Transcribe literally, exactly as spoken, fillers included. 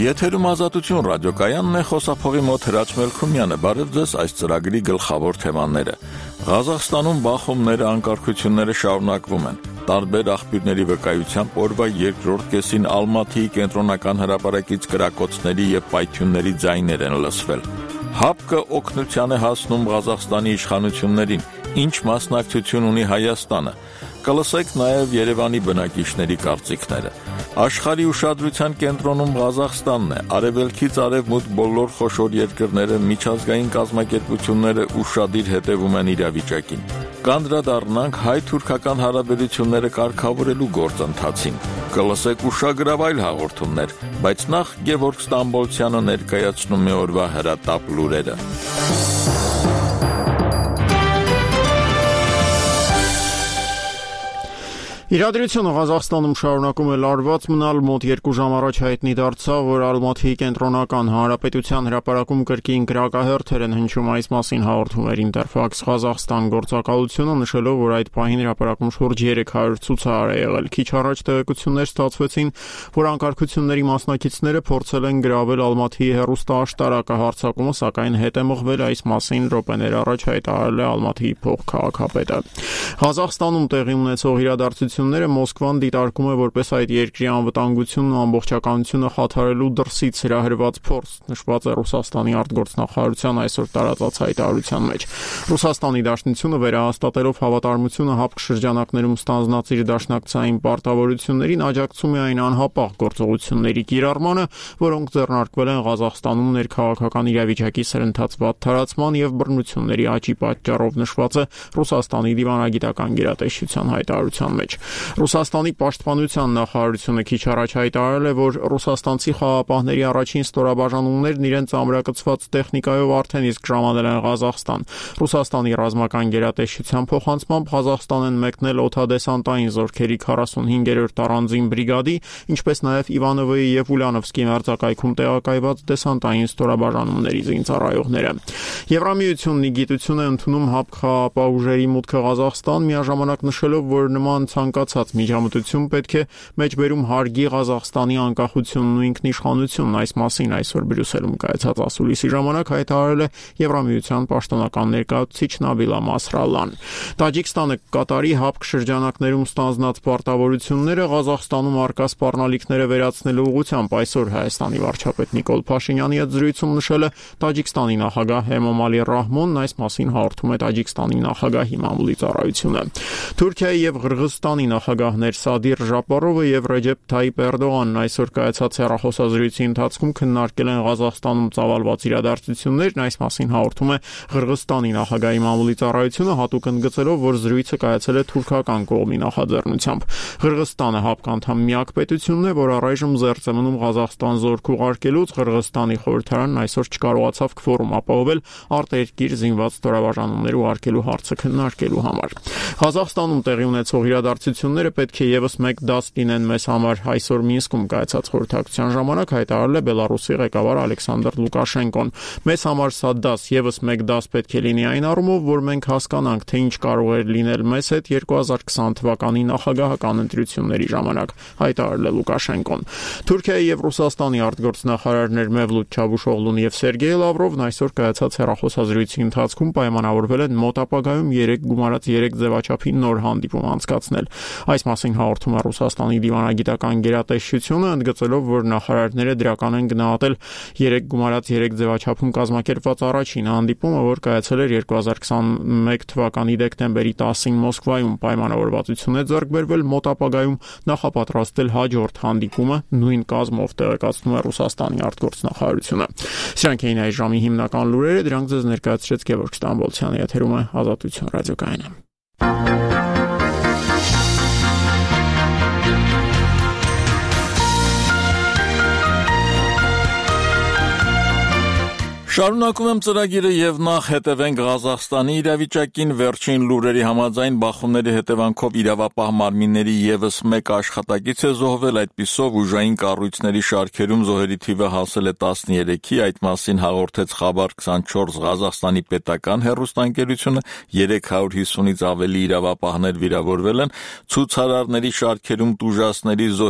Եթերում Ազատություն ռադիոկայանն է, խոսափողի մոտ Հրաչ Մելքումյանը, բարև ձեզ, այս ծրագրի գլխավոր թեմաները։ Ղազախստանում բախումները, անկարգությունները շարունակվում են։ Տարբեր աղբյուրների վկայությամբ օրվա երկրորդ կեսին Ալմաթիի կենտրոնական հրապարակից կրակոցների եւ պայթյունների ձայներ են լսվել։ ՀԱՊԿ-ը օգնության է հասնում Ղազախստանի իշխանություններին, ինչ մասնակցություն ունի Հայաստանը։ Կլսեք նաև Երևանի բնակիչների կարծիքները։ Աշխարհի ուշադրության կենտրոնում Ղազախստանն է, արևելքից արևմուտք բոլոր խոշոր երկրները, միջազգային կազմակերպությունները ուշադիր հետևում են իրավիճակին։ Կանդրադառնանք հայ-թուրքական հարաբերությունները կարգավորելու գործընթացին։ Կլսեք ուշագրավ այլ հաղորդումներ, բայց նախ Գևորգ Ստամբոլցյանը ներկայացնում է օրվա հրատապ լուրերը։ Իրադրությունը Ղազախստանում շարունակում է լարված մնալ, մոտ երկու ժամ առաջ հայտնի դարձավ, որ Ալմաթիի կենտրոնական հանրապետության հրապարակում կրկին կրակահերթեր են հնչում, այս մասին հաղորդում էր Ինտերֆաքս Ղազախստան գործակալությունը, նշելով, որ այդ պահին հրապարակում շուրջ երեք հարյուր ցուցահար է եղել։ Քիչ առաջ տեղեկություններ ստացվեցին, որ անկարգությունների մասնակիցները փորձել են գրավել Ալմաթիի հեռուստաաշտարակը, հարձակումը սակայն հետ է մղվել, այս մասին րոպեներ առաջ հայտարարել է Ալմաթիի փոխքաղաքապետը։ Ղազախստանում տեղի ունեցող իրադարձությունները Մոսկվան դիտարկում է որպես այդ երկրի անվտանգությունն ու ամբողջականությունը խաթարելու դրսից հրահրված փորձ, նշված է Ռուսաստանի արտգործնախարարության այսօր տարածած հայտարարության մեջ։ Ռուսաստանի Դաշնությունը վերահաստատելով հավատարմությունը ՀԱՊԿ շրջանակներում ստանձնած իր դաշնակցային պարտավորություններին աջակցում է այն անհապաղ գործողությունների կիրառմանը, որոնք ձեռնարկվել են Ղազախստանում ներքաղաքական իրավիճակի սրընթաց վատթարացման եւ բռնությունների աճի պատճառով, նշված է Ռուսաստանի դիվանագիտական գերատեսչության հայտարարության մեջ։ Ռուսաստանի պաշտպանության նախարարությունը քիչ առաջ հայտարարել է, որ ռուսաստանցի խաղապահների առաջին ստորաբաժանումներն իրենց ամրակցված տեխնիկայով արդեն իսկ ժամանել են Ղազախստան։ Ռուսաստանի ռազմական գերատեսչության փոխանցմամբ Ղազախստան են մեկնել օդադեսանտային զորքերի քառասունհինգերորդ առանձին բրիգադի, ինչպես նաև Իվանովոյի եւ Ուլյանովսկի մարտակայքում տեղակայված դեսանտային ստորաբաժանումների զինծառայողները։ Եվրամիությունն ի գիտություն է ընդունում ՀԱՊԿ խաղապահ ուժերի մուտքը Ղազախստան, միաժամանակ նշելով, որ նման ցանկացած միջամտություն պետք է մեջբերում հարգի Ղազախստանի անկախությունն ու ինքնիշխանությունն, այս մասին այսօր Բրյուսելում կայացած ասուլիսի ժամանակ հայտարարել է Եվրամիության պաշտոնական ներկայացուցիչ Նաբիլա Մասրալլան։ Տաջիկստանը կկատարի ՀԱՊԿ շրջանակներում ստանձնած պարտավորությունները Ղազախստանում առկա սպառնալիքները վերացնելու ուղղությամբ այսօր Հայաստանի վարչապետ Նիկոլ Փաշինյանի հետ զրույցում նշել է Տաջիկստանի նախագահ Էմոմալի Ռահմոնն, այս մասին հաղորդում է Տաջիկստանի նախագահ Հիմամլի ծառայությունը։ Թուրքիայի եւ Ղրղստանի նախագահներ Սադիր Ժապարովը եւ Ռեջեփ Թայիպ Էրդողանն այսօր կայացած հեռախոսազրույցի ընթացքում քննարկել են Ղազախստանում ծավալված իրադարձություններն, այս մասին հաղորդում է Ղրղստանի նախագահի մամուլի ծառայությունը, հատուկ ընդգծելով, որ զրույցը կայացել է թուրքական կողմի նախաձեռնությամբ։ Ղրղստանը ՀԱՊԿ անդամ միակ պետությունն է, որ առայժմ զերծ է մնում Ղազախստան զորք ուղարկելուց, Ղրղստանի խորհրդարանն այսօր չկարողացավ քվորում ապահովել արտերկիր զինված ստորաբաժանումներ ուղարկելու հարցը քննարկելու համար։ Ղազախստանում տեղի ունեցող իրադարձությունները պետք է եւս մեկ դաս լինեն մեզ համար, այսօր Մինսկում կայացած խորհրդակցության ժամանակ հայտարարել է Բելարուսի ղեկավար Ալեքսանդր Լուկաշենկոն։ Մեզ համար սա դաս եւս մեկ դաս պետք է լինի այն առումով, որ մենք հասկանանք, թե ինչ կարող էր լինել մեզ հետ երկու հազար քսան թվականի նախագահական ընտրությունների ժամանակ, հայտարարել է Լուկաշենկոն։ Թուրքիայի եւ Ռուսաստանի արտգործնախարարներ Մևլութ Չավուշօղլուն եւ Սերգեյ Լավրովն այսօր կայացած հեռախոսազրույցի ընթացքում պայմանավորվել են մոտ ապագայում երեք գումարած երեք ձևաչափի նոր հանդիպում անցկացնել։ Այս մասին հաղորդում է Ռուսաստանի դիվանագիտական գերատեսչությունը, ընդգծելով, որ նախարարները դրական են գնահատել երեք գումարած երեք ձևաչափում կազմակերպված առաջին հանդիպումը, որ կայացել էր երկու հազար քսաներկու թվականի դեկտեմբերի տասին Մոսկվայում, պայմանավորվածություն է ձեռք բերվել մոտ ապագայում նախապատրաստել հաջորդ հանդիպումը նույն կազմով, տեղեկացնում է Ռուսաստանի արտգործնախարարությունը։ Սրանք էին այս ժամի հիմնական լուրերը, դրանք ձեզ ներկայացրեց Գևորգ Ստամբոլցյանը, եթերում է Ազատություն ռադիոկայանը։ Շարունակում եմ ծրագիրը եւ նախ հետևենք Ղազախստանի իրավիճակին, վերջին լուրերի համաձայն բախումների հետևանքով իրավապահ մարմինների եւս մեկ աշխատակից է զոհվել, այդպիսով ուժային կառույցների շարքերում զոհերի թիվը հասել է տասներեքի, այդ մասին հաղորդեց Խաբար քսանչորս Ղազախստանի պետական հեռուստաընկերությունը, երեք հարյուր հիսունից ավելի իրավապահներ վիրավորվել են, ցուցարարների շարքերում տուժածների զոհ